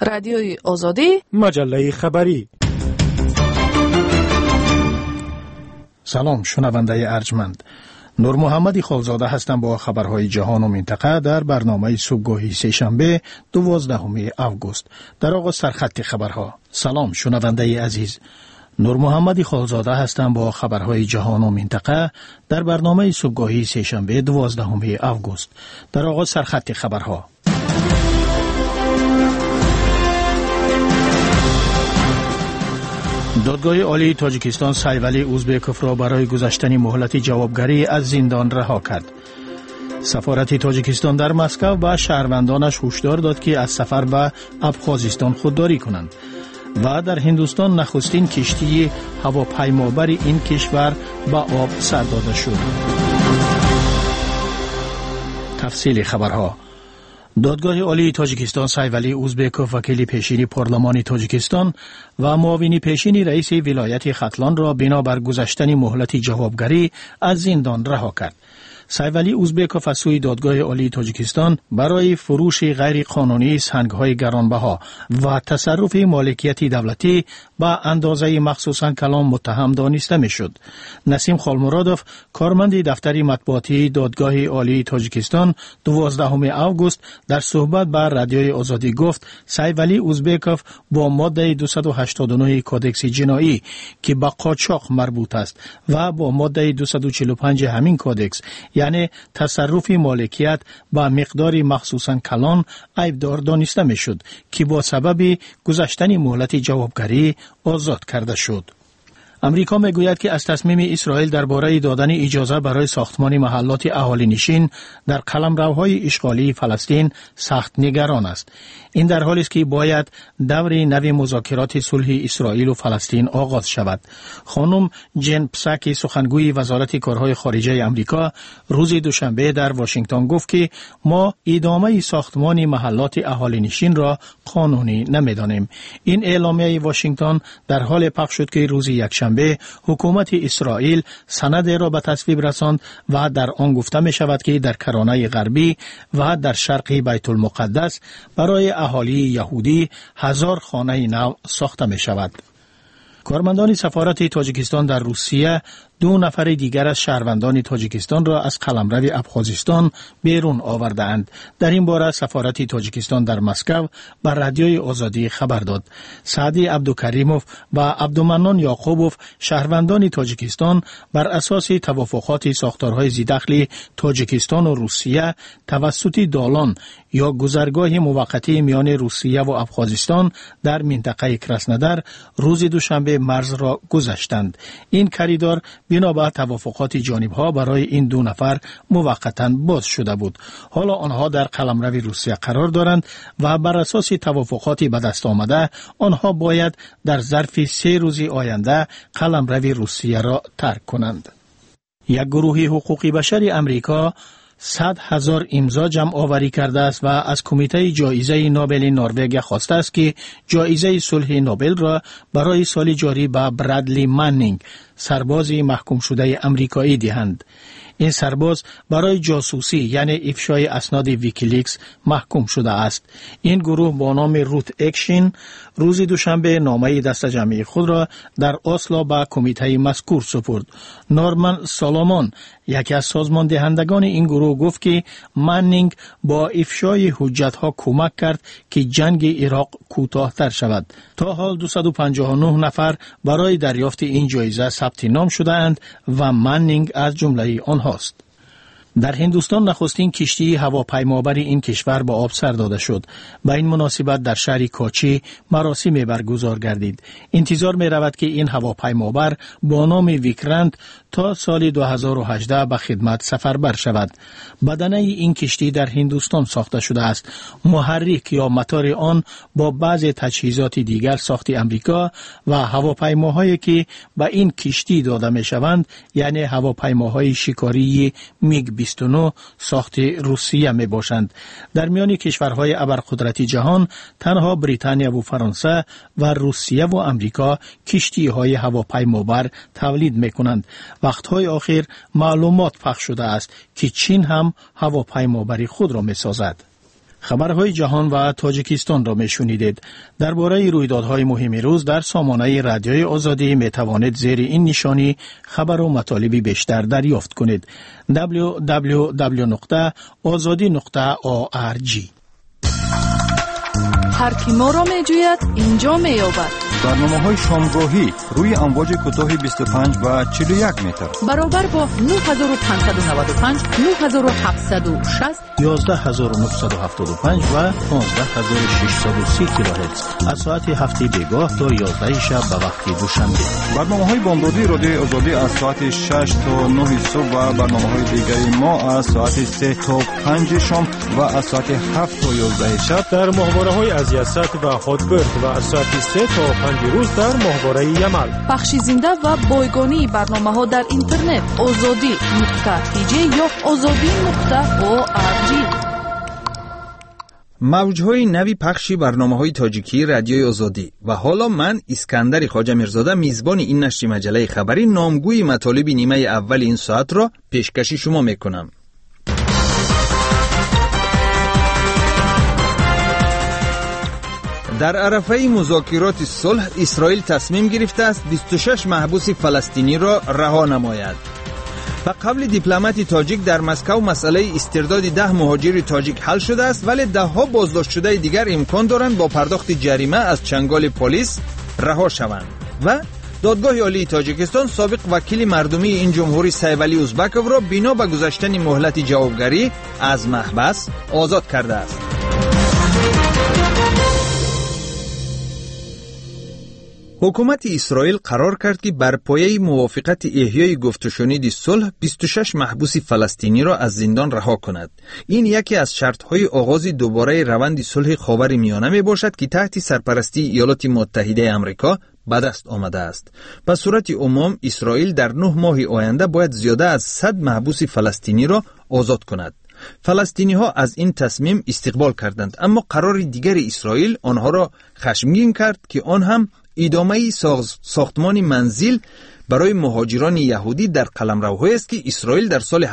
رادیوی آزادی، مجله خبری. سلام شنونده ارجمند. نور محمد خالزاده هستم با خبرهای جهان و منطقه در برنامه صبحگاهی سه‌شنبه 12 اوگوست. در آغاز سرخط خبرها. سلام شنونده عزیز. نور محمد خالزاده هستم با خبرهای جهان و منطقه در برنامه صبحگاهی سه‌شنبه 12 اوگوست. در آغاز سرخط خبرها. دادگاه عالی تاجیکستان سایولی اوزبکوف را برای گذشتن مهلت جوابگری از زندان رها کرد. سفارت تاجیکستان در مسکو به شهروندانش هشدار داد که از سفر به ابخازستان خودداری کنند. و در هندوستان نخستین کشتی هواپیمابر این کشور به آب سر داده شد. تفصیل خبرها. دادگاه عالی تاجیکستان سایولی اوزبکوف وکیل پیشین پارلمان تاجیکستان و معاون پیشین رئیس ولایت ختلان را بنابر گذشتن مهلت جوابگری از زندان رها کرد. سایولی اوزبکوف از سوی دادگاه عالی تاجیکستان برای فروش غیر قانونی سنگ‌های گرانبها و تصرف مالکیت دولتی با اندازه مخصوصاً کلان متهم دانسته می‌شد. نسیم خالمرادوف کارمند دفتر مطبوعاتی دادگاه عالی تاجیکستان 12 اوگوست در صحبت با رادیوی آزادی گفت سایولی اوزبکوف با ماده 289 کدکس جنایی که به قاچاق مربوط است و با ماده 245 همین کدکس یعنی تصرف مالکیت با مقداری مخصوصاً کلان عیبدار دانسته میشد که با سبب گذشتن مهلت جوابگری آزاد کرده شد. امریکا میگوید که از تصمیم اسرائیل درباره دادن اجازه برای ساختمان محلات اهالی نشین در قلمروهای اشغالی فلسطین سخت نگران است. این در حالی است که باید دور نو مذاکرات صلح اسرائیل و فلسطین آغاز شود. خانم جن پساک سخنگوی وزارت کارهای خارجه امریکا روز دوشنبه در واشنگتن گفت که ما ادامه ساختمان محلات اهالی نشین را قانونی نمیدانیم. این اعلامیه واشنگتن در حال پخش شد که روز یکشنبه حکومت اسرائیل سند را به تصویب رساند و در آن گفته می شود که در کرانه غربی و در شرق بیت المقدس برای اهالی یهودی 1000 خانه نو ساخته می شود. کارمندان سفارت تاجیکستان در روسیه 2 نفر دیگر از شهروندان تاجیکستان را از قلمرو ابخازستان بیرون آوردند. در این باره سفارت تاجیکستان در مسکو بر رادیوی آزادی خبر داد. سعدی عبدالکریموف و عبدالمنان یعقوبوف شهروندان تاجیکستان بر اساس توافقات ساختارهای ذی‌دخل تاجیکستان و روسیه توسط دالان یا گذرگاه موقتی میان روسیه و ابخازستان در منطقه کراسنودار روز دوشنبه مرز را گذشتند. این کریدور بنابر توافقات جانبها برای این 2 نفر موقتا باز شده بود. حالا آنها در قلمرو روسیه قرار دارند و بر اساس توافقات به دست آمده آنها باید در ظرف 3 روز آینده قلمرو روسیه را ترک کنند. یک گروه حقوقی بشر امریکا 100,000 امضا جمع آوری کرده است و از کمیته جایزه نوبل نروژ خواسته است که جایزه صلح نوبل را برای سال جاری به برادلی منینگ سرباز محکوم شده امریکایی دهند. این سرباز برای جاسوسی یعنی افشای اسناد ویکیلیکس محکوم شده است. این گروه با نام روت اکشن روز دوشنبه نامه دست جمعی خود را در اسلو به کمیته مذکور سپرد. نورمن سالومون یکی از سازمان دهندگان این گروه گفت که منینگ با افشای حجت‌ها کمک کرد که جنگ عراق کوتاه‌تر شود. تا حال 259 نفر برای دریافت این جایزه ثبت نام شده‌اند و منینگ از جمله آنهاست. در هندوستان نخستین کشتی هواپیمابر این کشور به آب سر داده شد. به این مناسبت در شهر کاچی مراسمی برگزار گردید. انتظار می رود که این هواپیمابر با نام ویکرانت تا سال 2018 به خدمت سفربر شود. بدنه این کشتی در هندوستان ساخته شده است. محرک یا موتور آن با بعض تجهیزات دیگر ساخت امریکا و هواپیماهایی که به این کشتی داده می شوند یعنی هواپیماهای شکاری میگ 29 ساخت روسیه می باشند. در میان کشورهای ابرقدرتی جهان تنها بریتانیا و فرانسه و روسیه و امریکا کشتی های هواپیمابر تولید می کنند. وقتهای آخر معلومات پخش شده است که چین هم هواپیمابری خود را می سازد. خبرهای جهان و تاجیکستان را میشنیدید. درباره رویدادهای مهم روز در سامانه رادیوی آزادی می توانید زیر این نشانی خبر و مطالبی بیشتر دریافت کنید. www.azadi.org. هر کی ما را می جوید اینجا می یابد. برنامه‌های شامگاهی روی امواج کوتاه 25 و 41 متر برابر با 9595 9760 11975 و 15630 کیلوهرتز از ساعت هفته بیگاه تا 11 شب به وقت دوشنبه. برنامه‌های بامدادی رادیوی آزادی از ساعت 6 تا 9 صبح و برنامه‌های دیگری ما از ساعت 3 تا 5 شام و از ساعت 7 تا 11 شب در ماهواره‌های از یست و هاتبرد و از ساعت 3 تا 5 روز در ماهواره یمل. بخش زنده و بایگانی برنامه‌ها در اینترنت azadi.tj یا azadi.org. موجهای نوی پخشی برنامه‌های تاجیکی رادیوی آزادی. و حالا من اسکندر خواجه میرزاده میزبان این نشر مجله خبری نامگوی مطالب نیمه اول این ساعت را پیشکش شما میکنم. در عرفه مذاکرات صلح اسرائیل تصمیم گرفته است 26 محبوس فلسطینی را رها نماید. و قبل دیپلمات تاجیک در مسکو مسئله استرداد 10 مهاجر تاجیک حل شده است، ولی 10 بازداشت شده دیگر امکان دارند با پرداخت جریمه از چنگال پلیس رها شوند. و دادگاه عالی تاجیکستان سابق وکیل مردمی این جمهوری سیفعلی ازبکوف را بنا به گذشتن مهلت جوابگری از محبس آزاد کرده است. حکومت اسرائیل قرار کرد که بر پایه موافقت احیای گفت و شنید صلح 26 محبوس فلسطینی را از زندان رها کند. این یکی از شرط‌های آغاز دوباره روند صلح خاورمیانه میباشد که تحت سرپرستی ایالات متحده آمریکا به دست آمده است. به صورت عموم اسرائیل در 9 ماه آینده باید زیاده از 100 محبوس فلسطینی را آزاد کند. فلسطینی ها از این تصمیم استقبال کردند، اما قرار دیگر اسرائیل آنها را خشمگین کرد که آن هم ادامه ساختمان منزل برای مهاجران یهودی در قلمروهایی است که اسرائیل در سال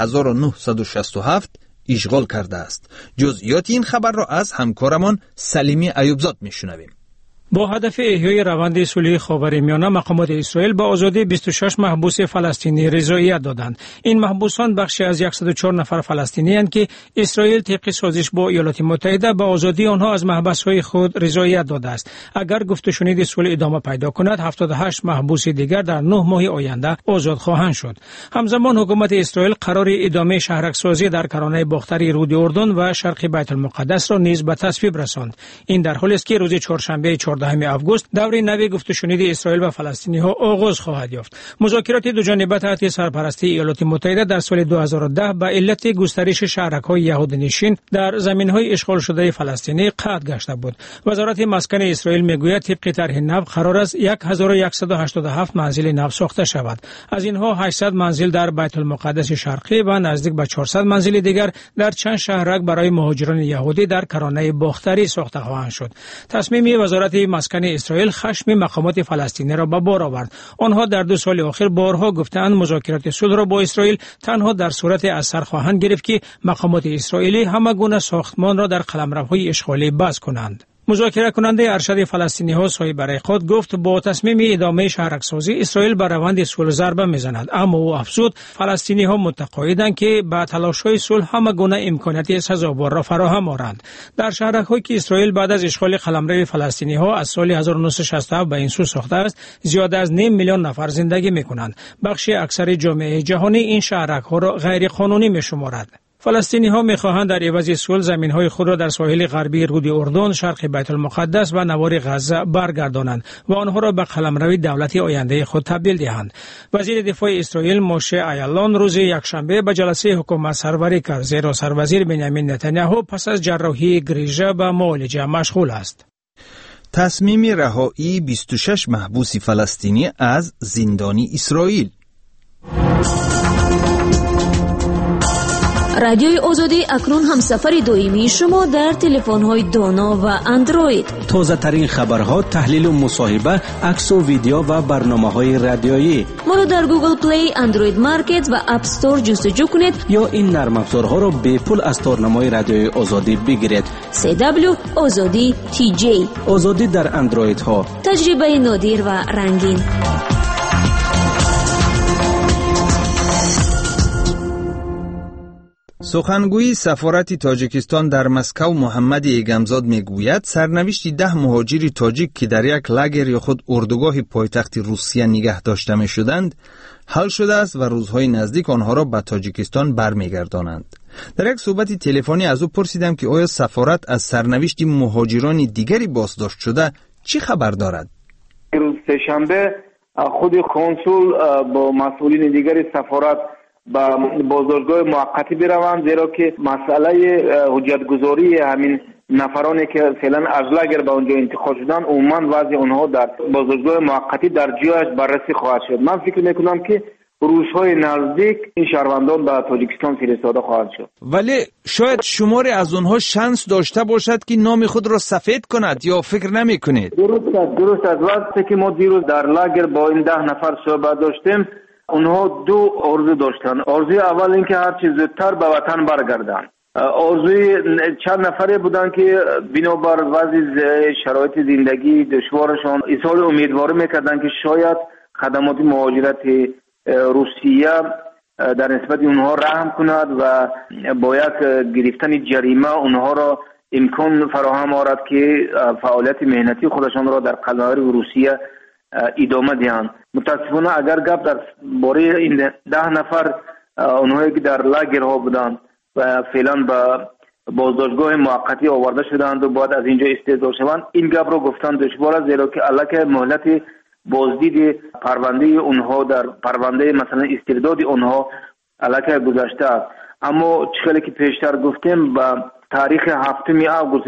1967 اشغال کرده است. جزئیات این خبر را از همکارمان سلیمی ایوبزاد میشنویم. با هدف احیای روند صلح خاورمیانه مقامات اسرائیل با آزادی 26 محبوس فلسطینی رضایت دادند. این محبوسان بخشی از 104 نفر فلسطینی اند که اسرائیل طبق سازش با ایالات متحده با آزادی آنها از محبس‌های خود رضایت داده است. اگر گفت و شنید صلح ادامه پیدا کند 78 محبوس دیگر در 9 ماه آینده آزاد خواهند شد. همزمان حکومت اسرائیل قرار ادامه شهرک‌سازی در کرانه باختری رود اردن و شرق بیت المقدس را نیز به تصویب رساند. این در حالی است که روز چهارشنبه 14 آگوست دور نوی گفت و شنید اسرائیل و فلسطینی ها آغاز خواهد یافت. مذاکرات دو جانبه تحت سرپرستی ایالات متحده در سال 2010 به علت گسترش شهرک‌های یهودی‌نشین در زمین‌های اشغال شده فلسطینی قطع گشته بود. وزارت مسکن اسرائیل میگوید طبق طرح نو قرار است 1187 منزل نو ساخته شود. از اینها 800 منزل در بیت المقدس شرقی و نزدیک به 400 منزل دیگر در چند شهرک برای مهاجران یهودی در کرانه باختری ساخته خواهند شد. تصمیم وزارت مسکن اسرائیل خشم مقامات فلسطینی را به بار آورد. آنها در 2 سال اخیر بارها گفتند مذاکرات صلح را با اسرائیل تنها در صورت از سر خواهند گرفت که مقامات اسرائیلی همه گونه ساختمان را در قلمروهای اشغالی بس کنند. مذاکره کننده ارشد فلسطینی ها سایه برای خود گفت با تصمیم ادامه شهرک‌سازی اسرائیل بر روند صلح ضربه میزند، اما او افزود فلسطینی ها متقاعدند که با تلاش های صلح همه گونه امکانات سزاوار را فراهم آورند. در شهرک‌هایی که اسرائیل بعد از اشغال قلمرو فلسطینی ها از سال 1967 به این سو ساخته است زیاد از 5 میلیون نفر زندگی میکنند. بخش اکثر جامعه جهانی این شهرک‌ها را غیر قانونی میشمارد. فلسطینی ها می‌خواهند در عوض صلح زمین‌های خود را در ساحل غربی رود اردن، شرق بیت المقدس و نوار غزه برگردانند و آنها را به قلمرو دولتی آینده خود تبدیل دهند. وزیر دفاع اسرائیل موشه ایالون روز یکشنبه به جلسه حکومت سروری کرد، زیرا سروزیر بنیامین نتانیاهو پس از جراحی گریژه به معالجه مشغول است. تصمیم رهایی 26 محبوس فلسطینی از زندانی اسرائیل. رادیوی آزادی اکنون هم سفر دائمی شما در تلفن‌های دانا و اندروید. تازه ترین خبرها، تحلیل و مصاحبه، عکس و ویدیو و برنامه‌های رادیویی. ما رو در گوگل پلی، اندروید مارکت و اپ استور جستجو کنید یا این نرم افزارها رو به پول از تورنمای رادیوی آزادی بگیرید. CW آزادی TJ. آزادی در اندروید ها. تجربه نادر و رنگین. سخنگوی سفارت تاجیکستان در مسکو محمد ایگمزاد میگوید سرنوشت 10 مهاجر تاجیک که در یک لاگر یا خود اردوگاه پایتخت روسیه نگه داشته می شدند حل شده است و روزهای نزدیک آنها را به تاجیکستان برمیگردانند. در یک صحبت تلفنی از او پرسیدم که آیا سفارت از سرنوشت مهاجران دیگری بازداشت شده چی خبر دارد؟ روز سه‌شنبه خود کنسول با مسئولین دیگری سفارت با بازداشتگاه موقتی بروند، زیرا که مسئله حجتگذاری همین نفرانی که فعلا از لاگر به اونجا انتقال شدن عموما وضع اونها در بازداشتگاه موقتی در جایش بررسی خواهد شد. من فکر میکنم که روزهای نزدیک این شهروندان به تاجیکستان فرستاده خواهد شد. ولی شاید شماری از اونها شانس داشته باشد که نام خود را سفید کند یا فکر نمی کنید؟ درست است. وقتی که ما دیروز در لاگر با این 10 نفر صحبت داشتیم، اونها 2 آرزو داشتن. آرزوی اول این که هر چیز زودتر به وطن برگردن. آرزوی چند نفری بودن که بنابر وضع شرایط زندگی دشوارشان اظهار امیدواری میکردن که شاید خدمات مهاجرت روسیه در نسبت اونها رحم کند و با یک گرفتن جریمه اونها را امکان فراهم آورد که فعالیت مهنتی خودشان را در قلمرو روسیه ادامه دهند. متاسفانه اگر گپ در باره این 10 نفر اونهایی که در لاگرها بودند و فعلا به بازداشتگاه موقتی آورده شدند و باید از اینجا استعداد شوند، این گپ را گفتن دشوار است، زیرا که البته مهلت بازدید پرونده اونها در پرونده مثلا استرداد اونها البته گذشته است. اما چخیلی که پیشتر گفتیم به تاریخ 7 آگوست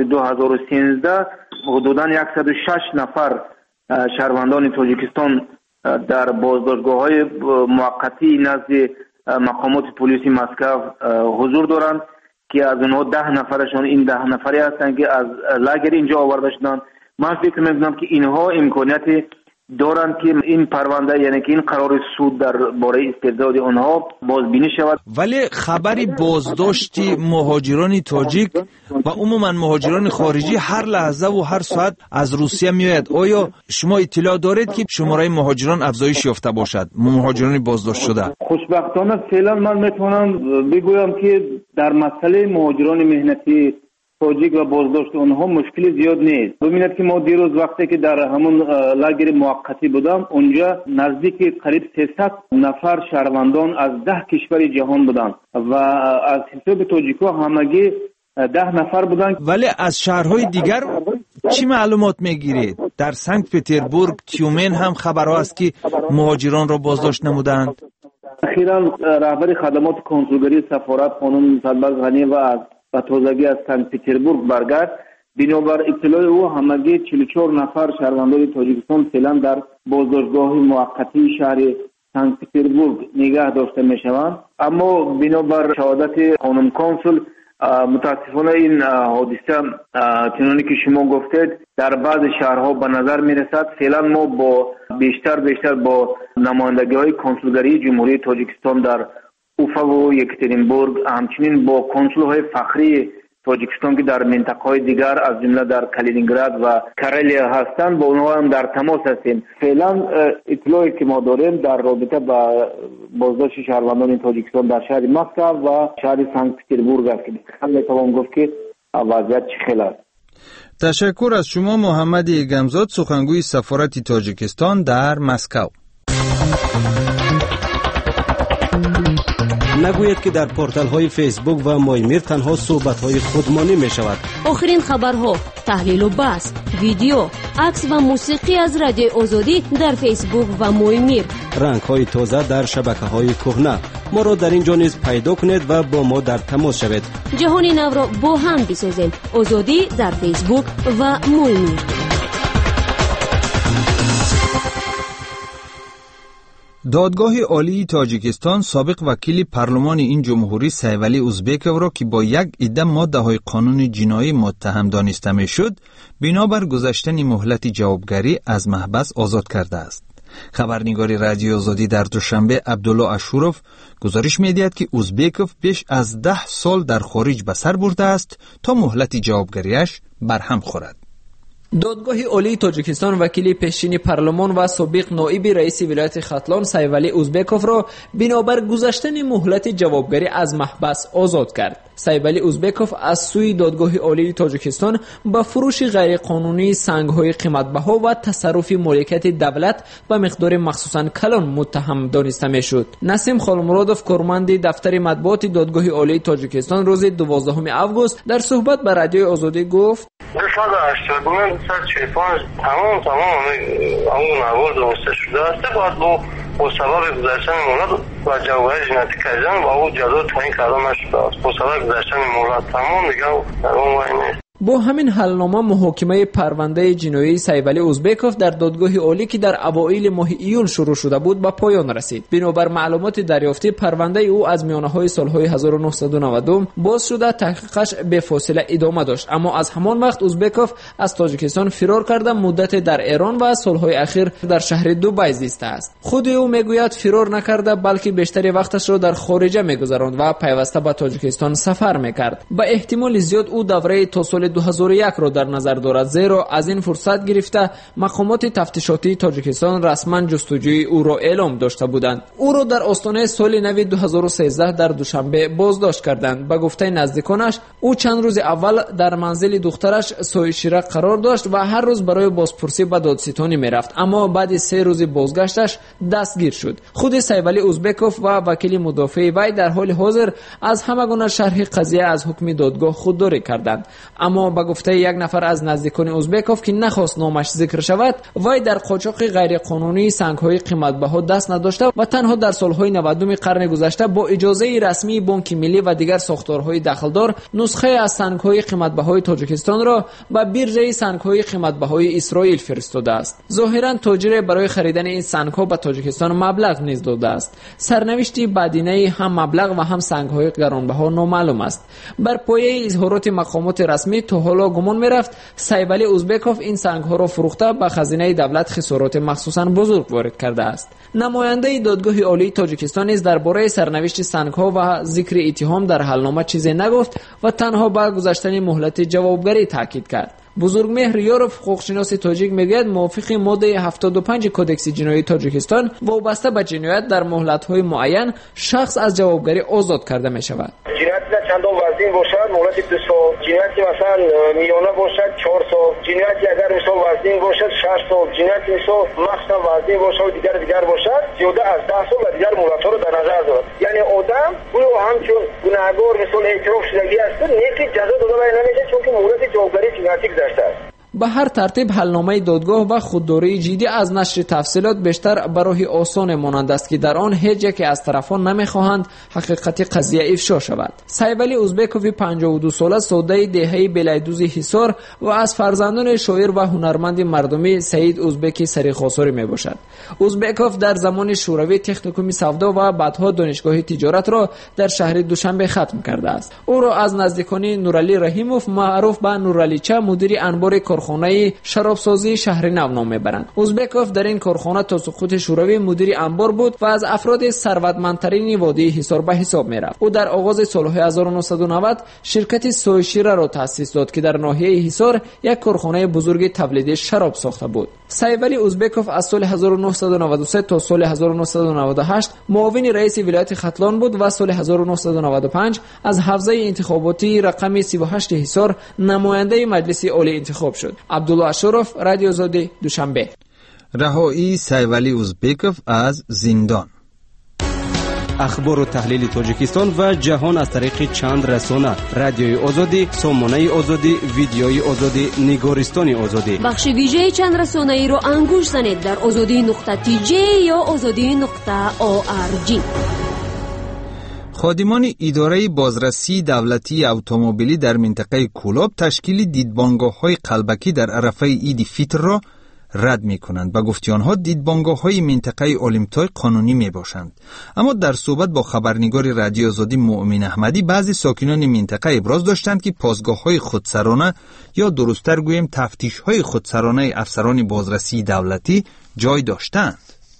2013 حدوداً 106 نفر شهروندان تاجیکستان در بازداشتگاه‌های موقتی نزد مقامات پلیس مسکو حضور دارند که از اونها 10 نفرشان این 10 نفری هستند که از لاگر اینجا آورده شدند. من فکر می‌کنم که اینها امکانیت دارند که این پرونده، یعنی که این قرار سود در باره استرداد آنها بازبینی شود. ولی خبری بازداشت مهاجران تاجیک و عموما مهاجران خارجی هر لحظه و هر ساعت از روسیه میآید. آیا شما اطلاع دارید که شماره مهاجران افزایش یافته باشد، مهاجران بازداشت شده؟ خوشبختانه فعلا من میتونم بگویم که در مسئله مهاجران مهنتی تاجیک و بازداشت اونها مشکل زیاد نیست. ببینید که ما دیروز وقتی که در همون لاگر موقتی بودم، اونجا نزدیک قریب 300 نفر شهروندان از 10 کشور جهان بودند و از حساب تاجیک‌ها همگی 10 نفر بودند. ولی از شهرهای دیگر چی معلومات میگیرید؟ در سنت پتربورگ، تیومن هم خبرها است که مهاجران را بازداشت نمودند. اخیراً رهبر خدمات کنسولگری سفارت خانم سلباز غنی و تازگی از سنت پتربورگ برگشت. بنابر اطلاع او همگی 44 نفر شهروندان تاجیکستان فعلا در بازداشتگاه موقتی شهر سنت پتربورگ نگه داشته میشوند. اما بنابر شهادت خانم کنسول متاسفانه این حادثه چنانه که شما گفتید در بعض شهرها به نظر میرسد. فعلا ما با بیشتر با نمایندگی‌های کنسولگری جمهوری تاجیکستان در اوفا و یکترینبورگ، همچنین با کنسول‌های فخری تاجیکستان که در منطقه‌های دیگر از جمله در کالینینگراد و کرالیا هستند با اونها هم در تماس هستیم. فعلا اطلاعی که ما داریم در رابطه با بازداشت شهروندان تاجیکستان در شهر مسکو و شهر سنت پتربورگ است که میتوان گفت که وضعیت چه است. تشکر از شما محمد ایگمزاد، سخنگوی سفارت تاجیکستان در مسکو. نگوید که در پورتال های فیسبوک و مایمیر تنها صحبت های خودمانی می شود. آخرین خبرها، تحلیل و بحث، ویدیو، عکس و موسیقی از رادیو آزادی در فیسبوک و مایمیر. رنگ های تازه در شبکه های کهنه. ما را در اینجا نیز پیدا کنید و با ما در تماس شوید. جهان نو را با هم بسازیم. آزادی در فیسبوک و مایمیر. دادگاه عالی تاجیکستان سابق وکیل پارلمان این جمهوری سیولی اوزبکوف را که با یک عده ماده‌های قانون جنایی متهم دانسته می‌شد، بنابر گذشتن مهلت جوابگری از محبس آزاد کرده است. خبرنگار رادیو آزادی در دوشنبه عبدالله اشوروف گزارش می‌دهد که اوزبکوف بیش از 10 سال در خارج به سر برده است تا مهلت جوابگریش برهم خورد. دادگاه عالی تاجیکستان وکیل پیشین پارلمان و سابق نایب رئیس ولایت ختلان سیولی اوزبکوف را بنابر گذشتن مهلت جوابگری از محبس آزاد کرد. سیولی اوزبکوف از سوی دادگاه عالی تاجیکستان با فروش غیرقانونی سنگ‌های قیمت‌بها و تصرف مالکیت دولت به مقدار مخصوصاً کلان متهم دانسته می‌شد. نسیم خالمرادوف کارمند دفتر مطبوعات دادگاه عالی تاجیکستان روز 12 آگوست در صحبت با رادیو آزادی گفت: 285 تمام همون موارد درسته شده است. باید با سبب گذشتن مهلت و جوابگری جنایتی کردن و او جزا تعیین کرده نشده است. با سبب گذشتن مهلت تمام دیگه در اون وای نیست. با همین حلنامه محاکمه پرونده جنایی سیولی اوزبکوف در دادگاه عالی که در اوایل ماه ایول شروع شده بود به پایان رسید. بنابر معلومات دریافتی پرونده او از میانه‌های سال‌های 1990 باز شده تحقیقش به فاصله ادامه داشت، اما از همان وقت اوزبکوف از تاجیکستان فرار کرده مدت در ایران و سال‌های اخیر در شهر دبی زیسته است. خود او میگوید فرار نکرده بلکه بیشتر وقتش را در خارج می‌گذراند و پیوسته به تاجیکستان سفر می‌کرد. با احتمال زیاد او دوره تا سال 2001 را در نظر دارد، زیرا از این فرصت گرفته مقامات تفتیشاتی تاجیکستان رسما جستجوی او را اعلام داشته بودند. او را در آستانه سال نو 2013 در دوشنبه بازداشت کردند. به گفته نزدیکانش او چند روز اول در منزل دخترش سویشیره قرار داشت و هر روز برای بازپرسی به دادستانی میرفت، اما بعد 3 روز بازگشتش دستگیر شد. خود سیولی اوزبکوف و وکیل مدافع وی در حال حاضر از همگونه شرح قضیه از حکم دادگاه خودداری کردند، اما با گفته یک نفر از نزدیکان اوزبکوف که نخواست نامش ذکر شود، وی در قاچاق غیرقانونی سنگ‌های قیمت‌بها دست نداشته و تنها در سال‌های 90 قرن گذشته با اجازه رسمی بانک ملی و دیگر ساختارهای دخلدار نسخه از سنگ‌های قیمت‌بهای تاجیکستان را به بیرژه سنگ‌های قیمت‌بهای اسرائیل فرستاده است. ظاهراً تاجر برای خریدن این سنگ‌ها به تاجیکستان مبلغ نیز داده است. سرنوشت بعدینه هم مبلغ و هم سنگ‌های گرانبها نامعلوم است. بر پایه اظهارات مقامات رسمی تا حالا گمان میرفت سیولی اوزبکوف این سنگ‌ها را فروخته به خزینه دولت خسارات مخصوصاً بزرگ وارد کرده است. نماینده دادگاه عالی تاجیکستان نیز درباره سرنوشت سنگ‌ها و ذکر اتهام در حلنامه چیزی نگفت و تنها به گذشتن مهلت جوابگری تاکید کرد. بزرگمهر یاروف حقوقشناس تاجیک میگوید موافق ماده 75 کدکس جنایی تاجیکستان وابسته به جنایت در مهلت‌های معین شخص از جوابگری آزاد کرده می شود. جنایت چندان وزین باشد مهلت 2 سال، جنایت مثلا میانه باشد 4 سال، جنایت اگر مثلا وزین باشد 6 سال، جنایت مثلا مخصوصا وزین باشد و دیگر باشد زیاده از 10 سال و دیگر مهلت‌ها را در نظر دارد. یعنی آدم او همچون گناهکار مثلا اعتراف شدگی است نیکی جزا داده نمیشه چون که مهلت جوابگری جنایتی گذشته است. به هر ترتیب حلنامه دادگاه و خودداری جدی از نشر تفصیلات بیشتر برای آسان مانند است که در آن هیچ یک از طرفان نمیخواهند حقیقت قضیه افشا شود. سیولی اوزبکوف 52 ساله ساده دهه بلیدوز حصار و از فرزندان شاعر و هنرمند مردمی سعید اوزبکی سریخاساری می باشد. اوزبکوف در زمان شوروی تکنیکوم سودا و بعدها دانشگاه تجارت را در شهر دوشنبه ختم کرده است. او را از نزدیکان نورعلی رحیموف معروف به نورعلی چه مدیر انبار کارخانه شرابسازی شهر نو نام میبرند. اوزبکوف در این کارخانه تا سقوط شوروی مدیر انبار بود و از افراد ثروتمندترین وادی حصار به حساب میرفت. او در آغاز سالهای 1990 شرکت سویشیره را تأسیس داد که در ناحیه حصار یک کارخانه بزرگ تولید شراب ساخته بود. سیولی اوزبکوف از سال 1993 تا سال 1998 معاون رئیس ولایت ختلان بود و سال 1995 از حوزه انتخاباتی رقم 38 حصار نماینده مجلس عالی انتخاب شد. عبدالله اشوروف، رادیو آزادی، دوشنبه. رهایی سیولی اوزبکوف از زندان. اخبار و تحلیل تاجیکستان و جهان از طریق چند رسانه: رادیوی آزادی، سامانه آزادی، ویدیوی آزادی، نگارستان آزادی. بخش ویژه چند رسانه ای را انگوش زنید در azadi.tj یا azadi.org. خادمان اداره بازرسی دولتی اتومبیلی در منطقه کولاب تشکیل دیدبانگاه‌های قلبکی در عرفه عید فطر را رد می کنند. به گفته آنها دیدبانگاه‌های منطقه اولمپتوی قانونی می باشند. اما در صحبت با خبرنگار رادیو آزادی مؤمن احمدی، بعضی ساکنان منطقه ابراز داشتند که پاسگاه‌های خودسرانه یا درست‌تر گوییم تفتیش‌های خودسرانه افسران بازرسی دولتی جای داشتند.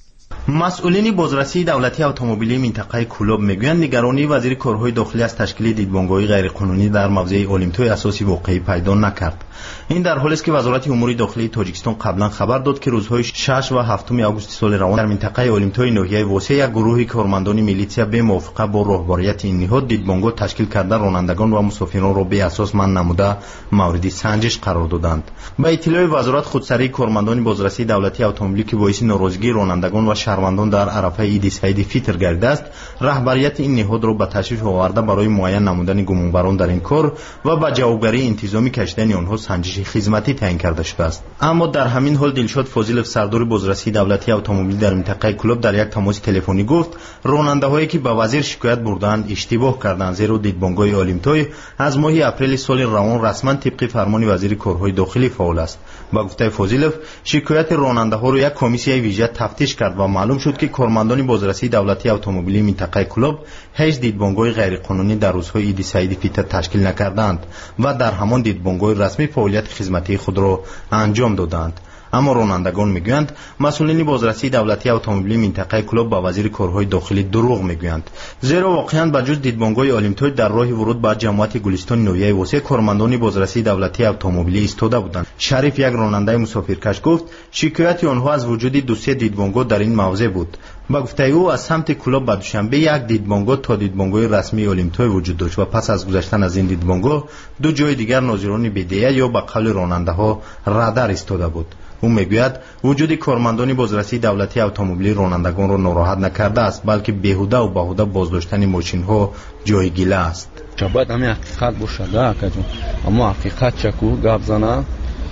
مسئولین بازرسی دولتی اتومبیلی منطقه کولوب میگویند نگرانی وزیر کارهای داخلی از تشکیل دیدبانگاه‌های غیرقانونی در موضع اولمپتوی اساسی واقعی پیدا نکرد. این در حالی است که وزارت امور داخلی تاجیکستان قبلا خبر داد که روزهای 6 و 7 آگوست سال روان در منطقه اولمپتوی ناحیه واسه یک گروه کارمندان میلیتیا به موافقت با رهبریت این نهاد دیدبانگاه تشکیل کرده رانندگان و مسافران را به اساس منع نموده مورد سنجش قرار دادند. با اطلاع وزارت خودسری کارمندان بازرسی دولتی اتومبیلی که باعث ناراضگی رانندگان و شهروندان در عرفه عید سعید فطر گردیده است، رهبریت این نهاد را به تشریف آورده برای معین نمودن گمانبران در این کار و با جوابگری انتظامی کشیدن آنها سنجش خدمتی تعیین کرده شده است. اما در همین حال دلشاد فاضلов سردار بازرسی دولتی اتومبیل در منطقه کلوب در یک تماس تلفنی گفت راننده‌هایی که به وزیر شکایت بردند اشتباه کردند، زیرا دیدبانگاه اولمپتوی از ماه اپریل سال روان رسما طبق فرمان وزیر کارهای داخلی فعال است. با گفته فاضلов شکایت راننده‌ها را یک کمیسیون ویژه تفتیش کرد و معلوم شد که کارمندان بازرسی دولتی اتومبیلی منطقه کلوب هیچ دیدبانگاه غیرقانونی در روزهای عید سعید فطر تشکیل نکردند و در همان دیدبانگاه رسمی فعالیت خدمتی خود را انجام دادند. اما رانندگان میگویند مسئولین بازرسی دولتی اتومبیلی منطقه کلوب با وزیر کارهای داخلی دروغ میگویند، زیرا واقعا به جز دیدبانگاه اولمپتوی در راه ورود به جماعت گلستان نویه واسه کارمندان بازرسی دولتی اتومبیلی ایستاده بودند. شریف یک راننده مسافرکش گفت شکایت آنها از وجود دو سه دیدبانگاه در این موضع بود. با گفته او از سمت کلوب به دوشنبه یک دیدبانگاه تا دیدبانگاه رسمی اولمپتوی وجود داشت و پس از گذشتن از این دیدبانگاه دو جای دیگر ناظران بدیه یا به قول راننده ها رادار ایستاده بود. او میگوید وجود کارمندان بازرسی دولتی اتومبیلی رانندگان را ناراحت نکرده است، بلکه بیهوده و بیهوده بازداشتن ماشین ها جای گله است. باید همین حقیقت باشه کجون، اما حقیقت چکو گپ زنه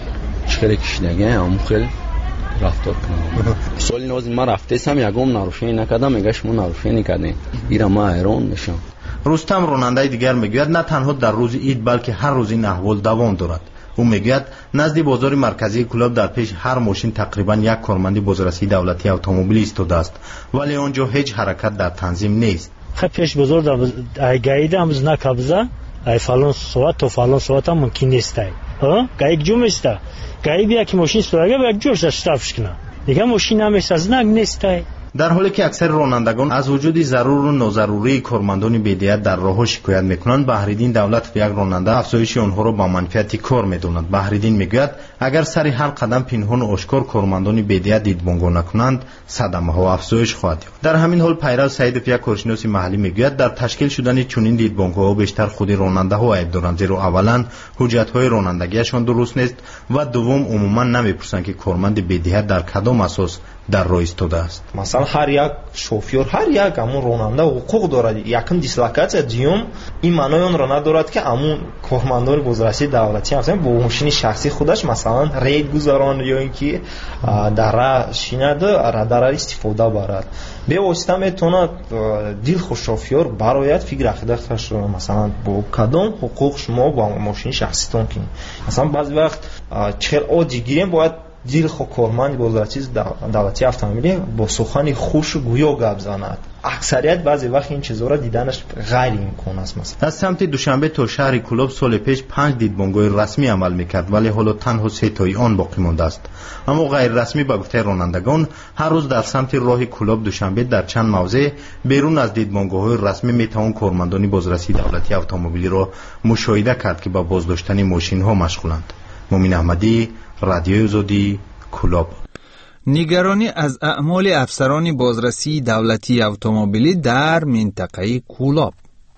چخیلی کشیدگه همون خیلی رفتار کنم. سالی نوازی ما رفته سم یکم ناروشنی نکردم، میگه شما ناروشنی کردین، ایرا ما حیران میشم. رستم راننده دیگر میگوید نه تنها در روز عید بلکه هر روز این احوال دوام دارد. او میگوید نزد بازار مرکزی کلوب در پیش هر ماشین تقریبا یک کارمند بازرسی دولتی اتومبیلی ایستاده است، ولی آنجا هیچ حرکت در تنظیم نیست. خب پیش بازار در گایده هم نکبزه ای فلان ساعت تا فلان ساعت هم ممکن نیست. گایک جو میسته گای بیا که ماشین سراغه با یک جورش استافش کنه دیگه ماشین هم از نگ نیست. در حالی که اکثر رانندگان از وجود ضرور و ناضروری کارمندان بدهیت در راه شکایت میکنند، بهرالدین دولت و یک راننده افزایش آنها را با منفعت کار میدونند. بهرالدین میگوید اگر سر هر قدم پنهان و آشکار کارمندان بدهیت دیدبانگاه نکنند صدمه ها افزایش خواهد یافت. در همین حال پیرو سعیدов یک کارشناس محلی میگوید در تشکیل شدن چنین دیدبانگاه ها بیشتر خود راننده ها عیب دارند، زیرا اولا حجت های رانندگیشان درست نیست و دوم عموما نمیپرسند که کارمند بدهیت در کدام اساس در راه ایستاده است. مثلا هر یک شوفیر هر یک همون راننده حقوق دارد. یکم دیسلوکاسیا دیوم این معنای آن را ندارد که همون کارمندان بازرسی دولتی مثلا با ماشین شخصی خودش مثلا رید گذاران یا اینکه در راه شینده رادار استفاده برد. به واسطه میتونه دل خوش شوفیر برایت فکر اخداش مثلا با کدام حقوق شما با ماشین شخصیتون کنید. مثلا بعضی وقت چهل آدیگیریم باید دل خو کارمند بازرسی دولتی اتومبیلی با سخن خوش و گویا گپ زند. اکثریت بعضی وقت این چیزا را دیدنش غیر امکان است. مثلا از سمت دوشنبه تا شهر کلوب سال پیش 5 دیدبانگاه رسمی عمل میکرد، ولی حالا تنها 3 تای آن باقی مانده است. اما غیر رسمی با گفته رانندگان هر روز در سمت راه کلوب دوشنبه در چند موضع بیرون از دیدبانگاه‌های رسمی میتوان کارمندان بازرسی دولتی اتومبیلی را مشاهده کرد که با بازداشتن ماشین ها مشغولند. مؤمن احمدی، رادیو آزادی، کلوب. نگرانی از اعمال افسران بازرسی دولتی اتومبیلی در منطقه کلوب.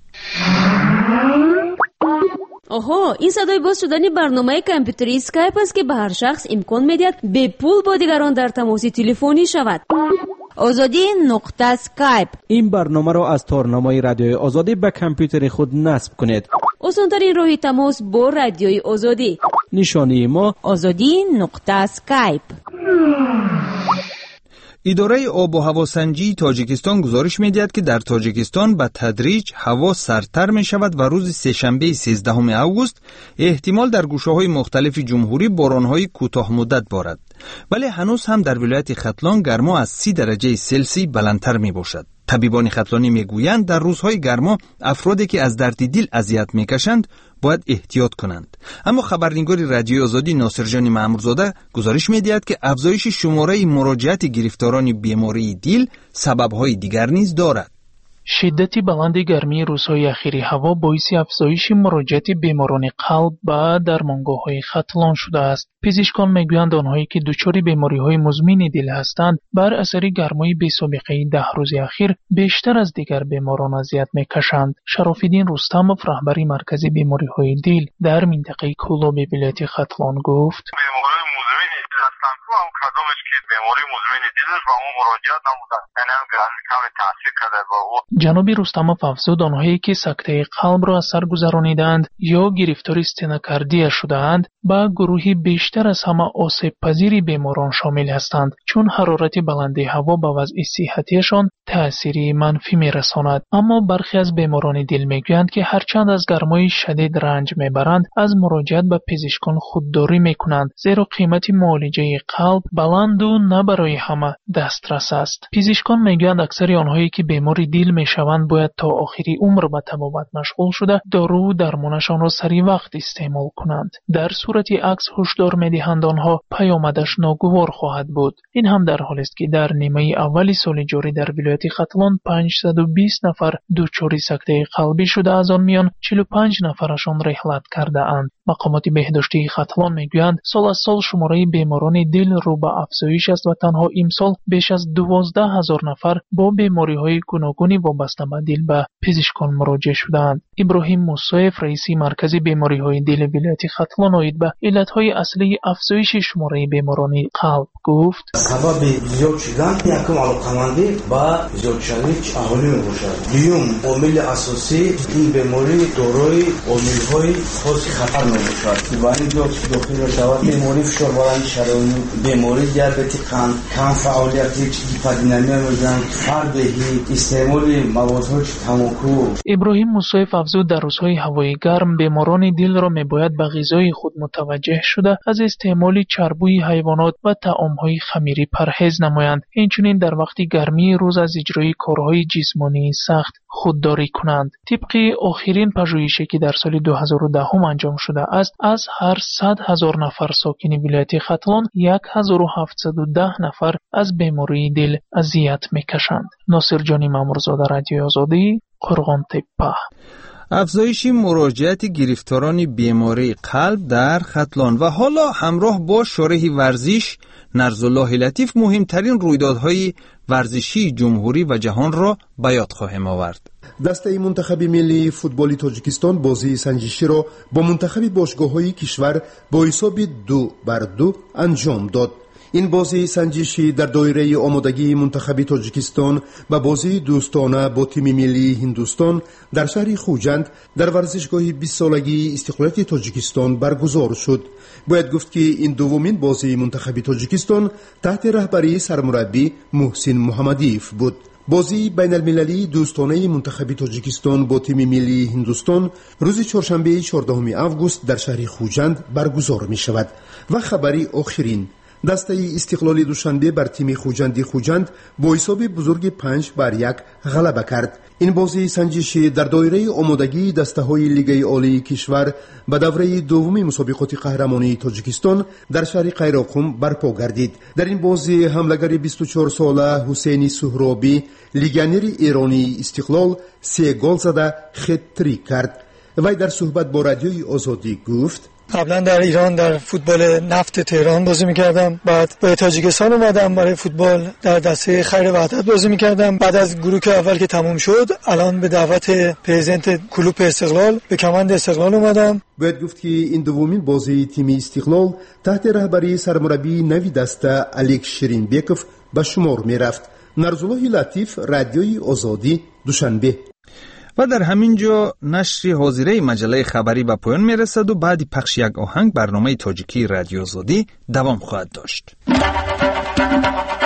آها، این صدای باز شدن برنامه کامپیوتری اسکایپ است که به هر شخص امکان میدهد به پول با دیگران در تماس تلفنی شود. آزادی نقطه اسکایپ. این برنامه را از تارنمای رادیوی آزادی به کامپیوتر خود نصب کنید. آسان‌ترین راه تماس با رادیوی آزادی. نشانی ما آزادی نقطه اسکایپ. اداره آب و هواسنجی تاجیکستان گزارش می‌دهد که در تاجیکستان به تدریج هوا سردتر می‌شود و روز سه‌شنبه 13 اوگوست احتمال در گوشه‌های مختلف جمهوری باران‌های کوتاه مدت بارد. ولی هنوز هم در ولایت ختلان گرما از 30 درجه سلسی بلندتر میباشد. طبیبان ختلانی میگویند در روزهای گرما افرادی که از درد دل اذیت میکشند باید احتیاط کنند. اما خبرنگار رادیوی آزادی ناصرجان مامورزاده گزارش میدهد که افزایش شماره مراجعات گرفتاران بیماری دل سبب‌های دیگر نیز دارد. شدت بلند گرمی روزهای اخیر هوا باعث افزایش مراجعت بیماران قلب به درمانگاه‌های ختلان شده است. پزشکان میگویند آنهایی که دچار بیماری‌های مزمن دل هستند بر اثر گرمای بی‌سابقه 10 روز اخیر بیشتر از دیگر بیماران اذیت میکشند. شراف‌الدین رستمov رهبر مرکز بیماری‌های دل در منطقه کولاب ولایت ختلان گفت: بیماری مزمن دل هستند که هم کدامش که بیماری مزمن دل است و اون مراجعت نمودند. یعنی هم کم تاثیر کرده با جناب رستمov افزود آنهایی که سکته قلب را از سر گذرانیدند یا گرفتار استنوکاردیا شده‌اند با گروهی بیشتر از همه آسیب پذیر بیماران شامل هستند، چون حرارت بلند هوا به وضع صحتیشان تأثیری منفی می‌رساند. اما برخی از بیماران دل میگویند که هرچند از گرمای شدید رنج میبرند از مراجعت به پزشکان خودداری میکنند، زیرا قیمت معالجه قلب بلند و نه برای همه دسترس است. پزشکان میگویند اکثر آنهایی که بیمار دل میشوند باید تا آخری عمر به طبابت مشغول شده دارو و درمانشان را سری وقت استعمال کنند. در صورت عکس هشدار میدهند آنها پیامدش ناگوار خواهد بود. این هم در حالی است که در نیمه اولی سال جاری در ولایت ختلان 520 نفر دچار سکته قلبی شده، از آن میان 45 نفرشان رحلت کرده اند. مقامات بهداشتی ختلان میگویند سال از سال شماره بیماران دل رو به افزایش است و تنها امسال بیش از 12,000 نفر با بیماری‌های گوناگونی وابسته به دل به پزشکان مراجعه شدند. ابراهیم موسیف رئیس مرکز بیماری‌های دل ولایت ختلان اوید به علت‌های اصلی افزایش شماره بیماران قلب گفت: سبب زیاد شدن یکم علاقمندی با زیاد شدن اهالی میباشد. دوم عامل اساسی این بیماری دارای عامل‌های خاص خطر میباشد. و این داخل شود بیماری فشار بلند شرایط، بیماری دیابت قند، کم فعالیت دیپادینامیا میگن، فردهی، استعمال موادهای تماکو. ابراهیم موسیف افزود در روزهای هوای گرم بیماران دل را میباید به غذای خود متوجه شده از استعمال چربوی حیوانات و طعام‌های خمیری پرهیز نمایند. اینچنین در وقت گرمی روز از اجرای کارهای جسمانی سخت خودداری کنند. طبق آخرین پژوهشی که در سال 2010 انجام شده است، از هر 100,000 نفر ساکن ولایت ختلان 1710 نفر از بیماری دل اذیت میکشند. ناصرجان مامورزاده، رادیوی آزادی، قرغان تپه. افزایش مراجعت گرفتاران بیماری قلب در ختلان و حالا همراه با شارح ورزش نرزالله لطیف مهمترین رویدادهای ورزشی جمهوری و جهان را به یاد خواهیم آورد. دسته منتخب ملی فوتبال تاجیکستان بازی سنجشی را با منتخب باشگاه‌های کشور با حساب 2-2 انجام داد. این بازی سنجشی در دایره آمادگی منتخب تاجیکستان و بازی دوستانه با تیم ملی هندوستان در شهر خوجند در ورزشگاه 20 سالگی استقلالیت تاجیکستان برگزار شد. باید گفت که این دومین بازی منتخب تاجیکستان تحت رهبری سرمربی محسن محمدیف بود. بازی بین المللی دوستانه منتخب تاجیکستان با تیم ملی هندوستان روز چهارشنبه 14 اوگوست در شهر خوجند برگزار می شود. و خبری آخرین، دسته استقلالی دوشنبه بر تیم خوجند با حساب بزرگ 5-1 غلبه کرد. این بازی سنجشی در دایره آمادگی دسته های لیگ عالی کشور به دوره دوم مسابقات قهرمانی تاجیکستان در شهر قیراقم برپا گردید. در این بازی حملگر 24 ساله حسین سهرابی لیگانر ایرانی استقلال 3 گل زده خط-تریک کرد. وی در صحبت با رادیوی آزادی گفت: قبلا در ایران در فوتبال نفت تهران بازی میکردم، بعد به تاجیکستان اومدم برای فوتبال در دسته خیر وحدت بازی میکردم. بعد از گروه اول که تموم شد الان به دعوت پرزیدنت کلوب استقلال به کماند استقلال اومدم. باید گفت که این دومین بازی تیم استقلال تحت رهبری سرمربی نوی دسته الیک شیرینبیکوف به شمار میرفت. نرزالله لطیف، رادیوی آزادی، دوشنبه. و در همین جا نشر حاضره مجله خبری به پایان میرسد و بعد پخش یک آهنگ برنامه تاجیکی رادیو آزادی دوام خواهد داشت.